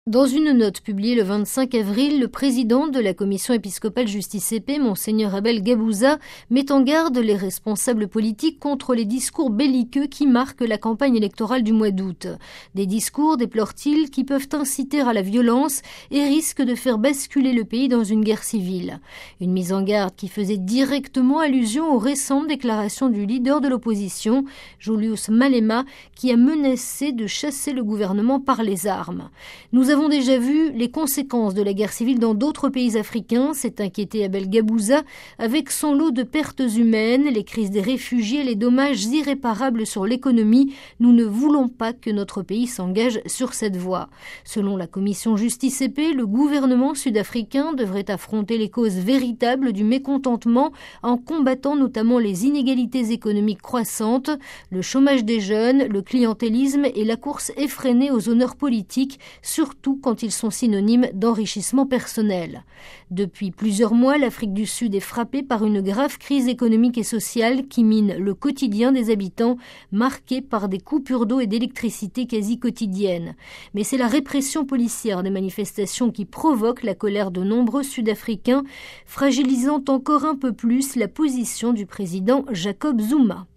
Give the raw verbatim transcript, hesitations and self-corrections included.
Dans une note publiée le vingt-cinq avril, le président de la commission épiscopale Justice et Paix, Monseigneur Abel Gabouza, met en garde les responsables politiques contre les discours belliqueux qui marquent la campagne électorale du mois d'août. Des discours, déplore-t-il, qui peuvent inciter à la violence et risquent de faire basculer le pays dans une guerre civile. Une mise en garde qui faisait directement allusion aux récentes déclarations du leader de l'opposition, Julius Malema, qui a menacé de chasser le gouvernement par les armes. Nous Nous avons déjà vu les conséquences de la guerre civile dans d'autres pays africains, s'est inquiété Abel Gabouza, avec son lot de pertes humaines, les crises des réfugiés et les dommages irréparables sur l'économie. Nous ne voulons pas que notre pays s'engage sur cette voie. Selon la commission Justice et Paix, le gouvernement sud-africain devrait affronter les causes véritables du mécontentement en combattant notamment les inégalités économiques croissantes, le chômage des jeunes, le clientélisme et la course effrénée aux honneurs politiques, surtout quand ils sont synonymes d'enrichissement personnel. Depuis plusieurs mois, l'Afrique du Sud est frappée par une grave crise économique et sociale qui mine le quotidien des habitants, marqué par des coupures d'eau et d'électricité quasi quotidiennes. Mais c'est la répression policière des manifestations qui provoque la colère de nombreux Sud-Africains, fragilisant encore un peu plus la position du président Jacob Zuma.